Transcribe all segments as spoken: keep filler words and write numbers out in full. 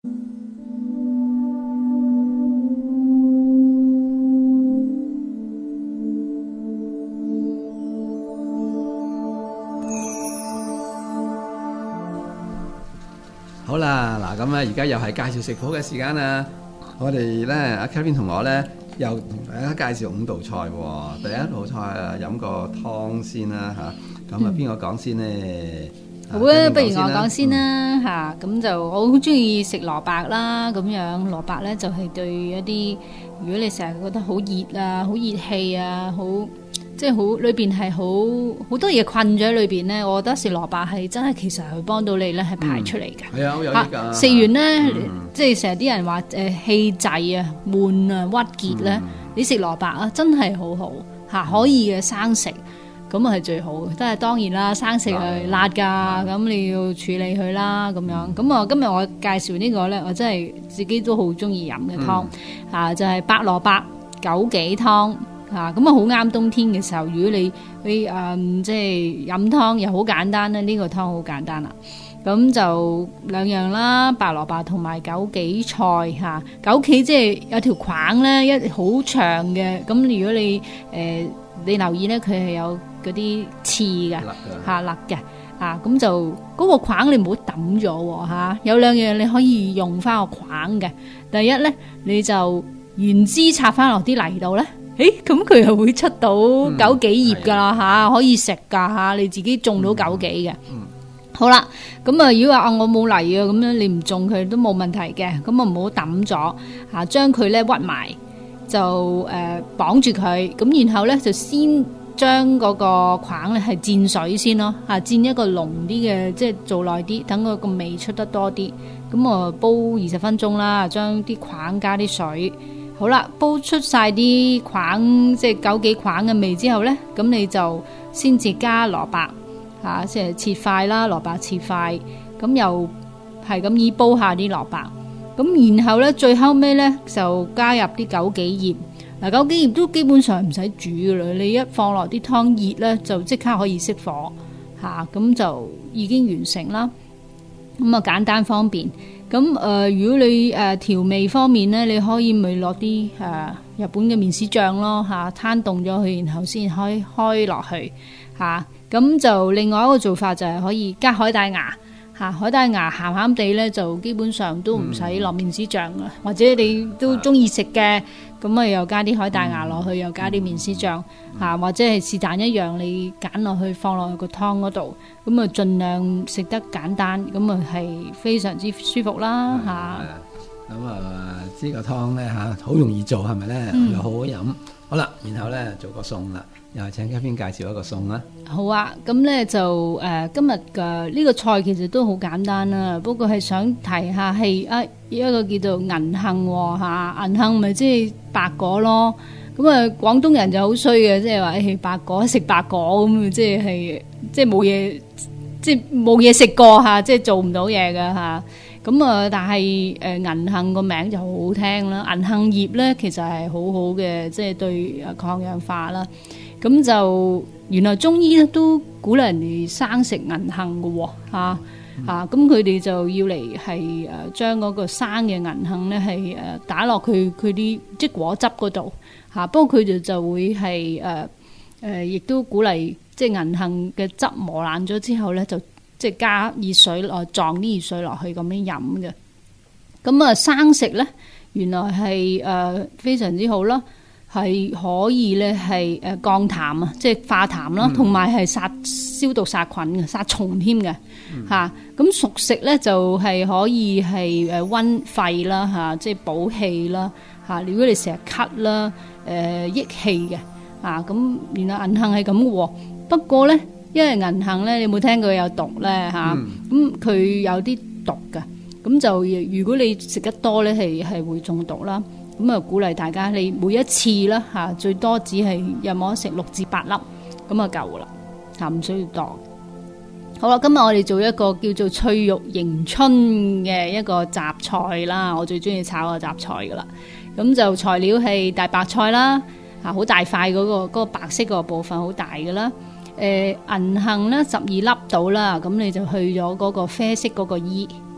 好啦，嗱咁咧，而家又係介紹食譜嘅時間啦。我哋咧，阿 Kevin 同我咧，又同大家介紹五道菜喎。第一道菜啊，飲個湯先啦嚇。咁啊，邊個講先咧？ 好啊，不如我講先啦嚇。咁就我好中意食蘿蔔啦，咁樣蘿蔔咧就係對一啲，如果你成日覺得好熱啊、好熱氣啊、好即係好裏邊係好好多嘢困咗喺裏邊咧，我覺得食蘿蔔係真係其實係幫到你咧，係排出嚟嘅。 係啊，好有益㗎。 食完咧，即係成日啲人話誒氣滯啊、悶啊、鬱結咧，你食蘿蔔啊，真係好好嚇，可以嘅生食。咁啊係最好嘅，都係當然啦，生食係辣㗎，咁你要處理佢啦，咁樣。咁啊，今日我介紹呢個咧，我真係自己都好中意飲嘅湯嚇，就係白蘿蔔枸杞湯嚇。咁啊，好啱冬天嘅時候，如果你你誒即係飲湯又好簡單咧，呢個湯好簡單啦。咁就兩樣啦，白蘿蔔同埋枸杞菜嚇。枸杞即係有條框咧，一好長嘅。咁如果你誒你留意咧，佢係有嗰啲刺嘅嚇勒嘅啊，咁就嗰個框你唔好抌咗喎嚇。有兩樣你可以用翻個框嘅。第一咧，你就原枝插翻落啲泥度咧，誒咁佢又會出到枸杞葉噶啦嚇，可以食噶嚇，你自己種到枸杞嘅。好啦，咁啊，如果話啊我冇泥啊，咁樣你唔種佢都冇問題嘅，咁啊唔好抌咗嚇，將佢咧屈埋就誒綁住佢，咁然後咧就先將嗰個框咧係煎水先咯嚇，煎一個濃啲嘅，即係做耐啲，等佢個味出得多啲。咁啊煲二十分鐘啦，將啲框加啲水，好啦，煲出晒啲框即係枸杞框嘅味之後咧，咁你就先至加蘿蔔。嚇，即係切塊啦，蘿蔔切塊，咁又係咁以煲下啲蘿蔔，咁然後咧最後尾咧就加入啲枸杞葉，嗱枸杞葉都基本上唔使煮噶啦，你一放落啲湯熱咧就即刻可以熄火嚇，咁就已經完成啦。咁啊簡單方便，咁誒、呃、如果你誒、呃、調味方面咧，你可以咪落啲誒日本嘅麵豉醬咯嚇，攤凍咗佢，然後先開開落去嚇。咁就另外一個做法就係可以加海帶芽嚇，海帶芽鹹鹹地咧就基本上都唔使落麵豉醬啦，或者你都中意食嘅，咁啊又加啲海帶芽落去，又加啲麵豉醬嚇，或者係是但一樣你揀落去放落去個湯嗰度，咁啊盡量食得簡單，咁啊係非常之舒服啦嚇。 咁啊呢個湯咧嚇好容易做係咪咧？又好好飲。好啦，然後咧做個餸啦。又係請 Kevin 介紹一個餸啦。 好啊，咁咧就誒、呃、今日嘅呢個菜其實都好簡單啦，不過係想提下係啊一個叫做銀杏喎嚇，銀杏咪即係白果咯。咁啊廣東人就好衰嘅，即係話誒白果食白果咁，即係係即係冇嘢，即係冇嘢食過嚇，即係做唔到嘢嘅嚇。咁啊，但係誒銀杏個名就好好聽啦，銀杏葉咧其實係好好嘅，即係對抗氧化啦。咁就原來中醫咧都鼓勵人哋生食銀杏嘅喎嚇嚇，咁佢哋就要嚟係誒將嗰個生嘅銀杏咧係誒打落佢佢啲即果汁嗰度嚇，不過佢哋就會係誒誒亦都鼓勵即銀杏嘅汁磨爛咗之後咧，就即加熱水落撞啲熱水落去咁樣飲嘅。咁啊生食咧原來係誒非常之好啦。係可以咧，係誒降痰啊，即係化痰啦，同埋係殺消毒殺菌嘅，殺蟲添嘅嚇。咁熟食咧就係可以係誒溫肺啦嚇，即係補氣啦嚇。如果你成日咳啦，誒益氣嘅啊，咁原來銀杏係咁嘅喎。不過咧，因為銀杏咧，你有冇聽過有毒咧嚇？咁佢有啲毒㗎，咁就如果你食得多咧，係係會中毒啦。咁啊，鼓勵大家你每一次啦嚇，最多只係有冇得食六至八粒，咁啊夠啦嚇，唔需要多。好啦，今日我哋做一個叫做脆肉迎春嘅一個雜菜啦，我最中意炒個雜菜噶啦。咁就材料係大白菜啦，嚇好大塊嗰個嗰個白色個部分好大噶啦。誒銀杏咧十二粒到啦，咁你就去咗嗰個啡色嗰個衣。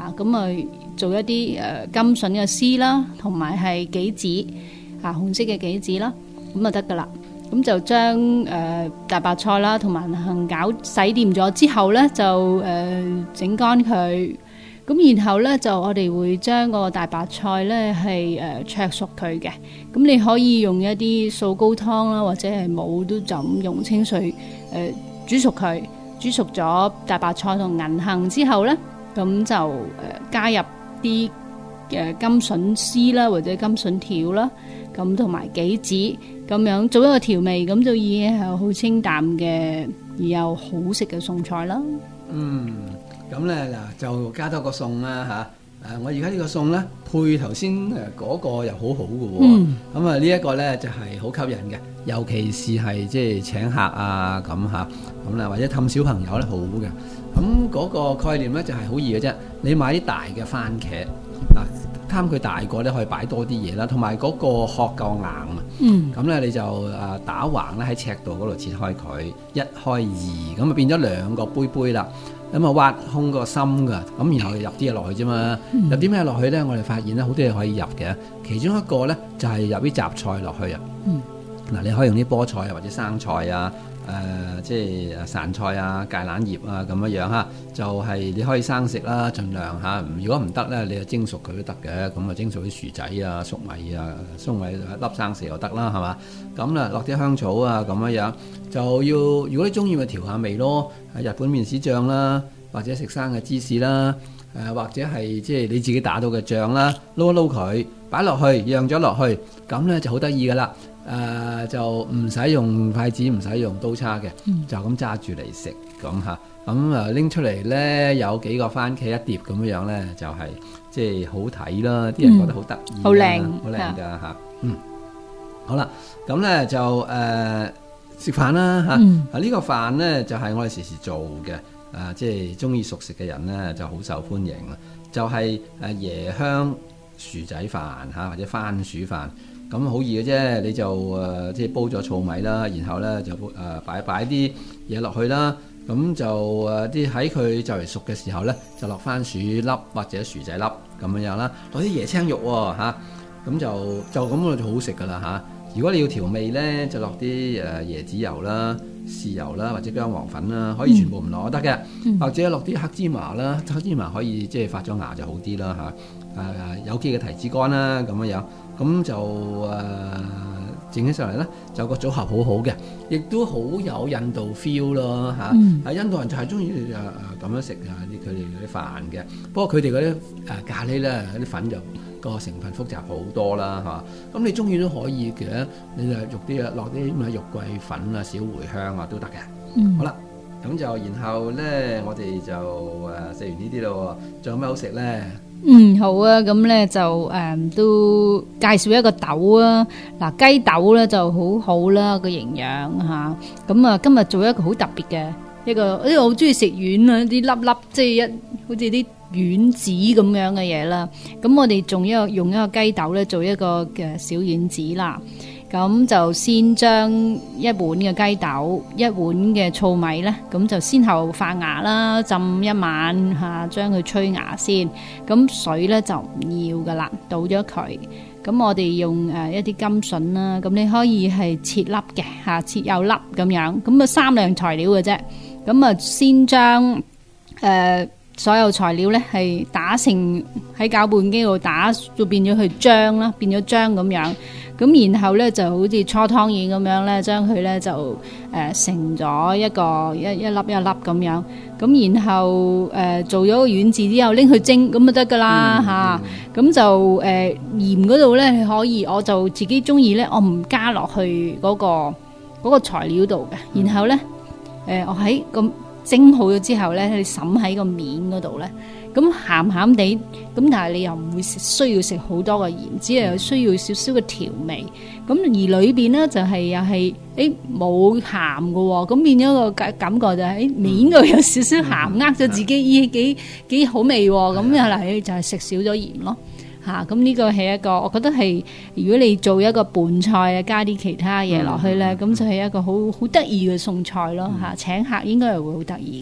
嚇，咁啊做一啲誒甘筍嘅絲啦，同埋係杞子嚇紅色嘅杞子啦，咁就得噶啦。咁就將誒大白菜啦同埋杏餃洗掂咗之後咧，就誒整乾佢。咁然後咧就我哋會將個大白菜咧係誒焯熟佢嘅。咁你可以用一啲素高湯啦，或者係冇都就咁用清水誒煮熟佢。煮熟咗大白菜同銀杏之後咧，咁就誒加入啲誒甘筍絲啦，或者甘筍條啦，咁同埋杞子咁樣做一個調味，咁就已經係好清淡嘅而又好食嘅餸菜啦。 嗯，咁咧嗱就加多個餸啦嚇。誒、我而家呢個餸咧配頭先誒嗰個又好好嘅喎。咁啊呢一個咧就係好吸引嘅，尤其是係即係請客啊咁嚇，咁咧或者氹小朋友咧好嘅。咁嗰個概念咧就係好易嘅啫，你買啲大嘅番茄嗱，貪佢大個咧可以擺多啲嘢啦，同埋嗰個殼夠硬啊。嗯。咁咧你就誒打橫咧喺尺度嗰度切開佢，一開二，咁啊變咗兩個杯杯啦。咁啊挖空個心㗎，咁然後入啲嘢落去啫嘛。嗯、入啲咩落去咧？我哋發現咧好多嘢可以入嘅，其中一個咧就係、是、入啲雜菜落去啊。嗱、嗯，你可以用啲菠菜啊，或者生菜啊，誒、呃、即係散菜啊、芥蘭葉啊咁樣樣嚇，就係、是、你可以生食啦，盡量嚇。如果唔得咧，你就蒸熟佢都得嘅。咁啊蒸熟啲薯仔啊、粟米啊、粟米粒生食又得啦，係嘛？咁啦，落啲香草啊咁樣樣。就要如果你中意咪調下味咯，日本麵豉醬啦，或者食生嘅芝士啦，誒、呃、或者係即係你自己打到嘅醬啦，撈一撈佢，擺落去，釀咗落去，咁咧就好得意噶啦。誒、呃、就唔使用，用筷子，唔使用，用刀叉嘅，嗯、就咁揸住嚟食咁嚇。咁啊拎出嚟咧，有幾個番茄一碟咁樣咧，就係即係好睇啦。啲人覺得好得意，好靚，好靚㗎嚇。嗯，好啦，咁咧就誒。呃食飯啦嚇，嗯、啊呢、呢個飯呢，就係、是、我哋時時做嘅，啊即係中意熟食嘅人呢，就好受歡迎啦。就係、是、誒椰香薯仔飯嚇、啊，或者番薯飯，咁好易嘅啫。你就誒、呃、即係煲咗糙米啦，然後呢，就誒擺擺啲嘢落去啦。咁就誒啲喺佢就嚟熟嘅時候呢，就落番薯粒或者薯仔粒咁樣樣啦，落啲椰青肉喎嚇，咁、啊、就就咁就好食噶啦嚇。如果你要調味呢，就落啲誒椰子油啦、豉油啦，或者薑黃粉啦，可以全部唔落都得嘅。嗯、或者落啲黑芝麻啦，黑芝麻可以即係發咗芽就好啲啦嚇。誒、啊、有機嘅提子乾啦咁樣樣，咁就誒、呃、整起上嚟咧，就個組合好好嘅，亦都好有印度 feel 咯嚇。嗯、啊印度人就係中意誒誒咁樣食啊啲佢哋嗰啲飯嘅，不過佢哋嗰啲誒咖喱咧啲粉就〜個成分複雜好多啦嚇，咁你中意都可以嘅，你就肉啲啊，落啲咩肉桂粉啊、小茴香啊都得嘅。嗯，好啦，咁就然後咧，我哋就誒食完呢啲咯，仲有咩好食咧？ 嗯，好啊，咁咧就誒、嗯、都介紹一個豆啊，嗱雞豆咧就好好啦個營養嚇，咁啊今日做一個好特別嘅一個，因為我好中意食丸啊，啲粒粒即係一好似啲丸子咁樣嘅嘢啦，咁我哋仲一個用一個雞豆咧做一個嘅小丸子啦，咁就先將一碗嘅雞豆、一碗嘅糙米咧，咁就先後發芽啦，浸一晚嚇，將佢催芽先，咁水咧就唔要噶啦，倒咗佢，咁我哋用誒一啲甘筍啦，咁你可以係切粒嘅嚇，切幼粒咁樣，咁啊三樣材料嘅啫，咁啊先將誒。呃所有材料咧係打成喺攪拌機度打，就變咗佢漿啦，變咗漿咁樣。咁然後咧就好似搓湯圓咁樣咧，將佢咧就誒、呃、成咗一個一一粒一粒咁樣。咁然後誒、呃、做咗個丸子之後拎去蒸，咁就得噶啦嚇。咁就誒鹽嗰度咧可以，我就自己中意咧，我唔加落去嗰、嗰個嗰個材料度嘅。然後咧誒、呃、我喺咁。蒸好咗之後咧，你滲喺個面嗰度咧，咁鹹鹹地，咁但係你又唔會需要食好多嘅鹽，只係需要少少嘅調味。咁而裏邊咧就係又係誒冇鹹嘅喎，咁變咗個感感覺就係誒面嗰度有少少鹹，呃咗自己咦幾幾好味喎，咁又嚟就係食少咗鹽咯。嚇，咁呢個係一個，我覺得係如果你做一個拌菜啊，加啲其他嘢落去咧，咁、嗯、就係一個好好得意嘅餸菜咯嚇。嗯、請客應該係會好得意嘅。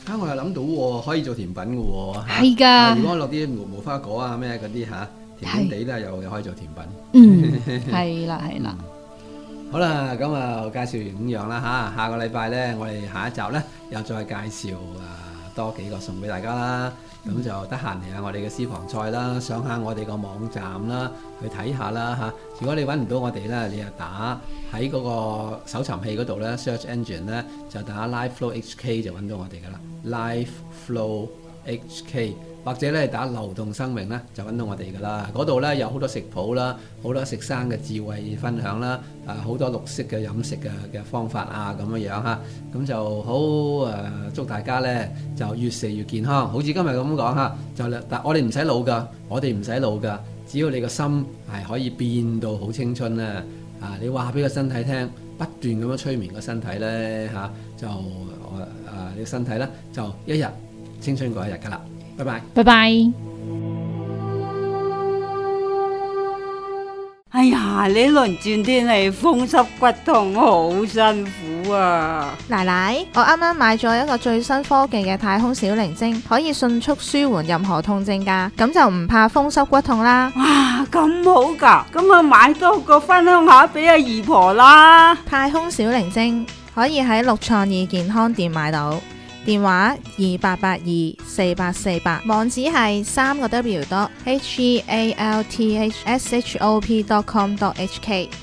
嚇我又諗到喎，可以做甜品嘅喎。 係㗎啊如果我落啲無無花果啊咩嗰啲嚇，甜甜地咧又又可以做甜品。 嗯，係啦係啦。 好啦，咁啊介紹完五樣啦嚇，下個禮拜咧，我哋下一集咧又再介紹啊多幾個餸俾大家啦。咁就得閒嚟下我哋嘅私房菜啦，上下我哋個網站啦，去睇下啦嚇。如果你揾唔到我哋咧，你就打喺嗰個搜尋器嗰度咧 ，search engine 咧就打 Life Flow H K 就揾到我哋噶啦 ，Life Flow H K。或者咧打流動生命咧就揾到我哋噶啦，嗰度咧有好多食譜啦，好多食生嘅智慧分享啦，啊好多綠色嘅飲食嘅嘅方法啊咁樣樣嚇，咁就好誒、呃、祝大家咧就越食越健康，好似今日咁講嚇，就但我哋唔使老噶，我哋唔使老噶，只要你個心係可以變到好青春咧，啊你話俾個身體聽，不斷咁樣催眠個身體咧嚇、啊，就誒誒、呃、你個身體咧就一日青春過一日噶啦。拜拜， 拜拜。 哎呀，呢輪轉天氣風濕骨痛好辛苦啊！ 奶奶，我啱啱買咗一個最新科技嘅太空小靈精，可以迅速舒緩任何痛症㗎，咁就唔怕風濕骨痛啦。 哇，咁好㗎，咁啊買多個分享下俾阿姨婆啦。 太空小靈精可以喺六創意健康店買到。電話二八八二四八四八，網址係三個 W dot H E A L T H S H O P dot com dot H K。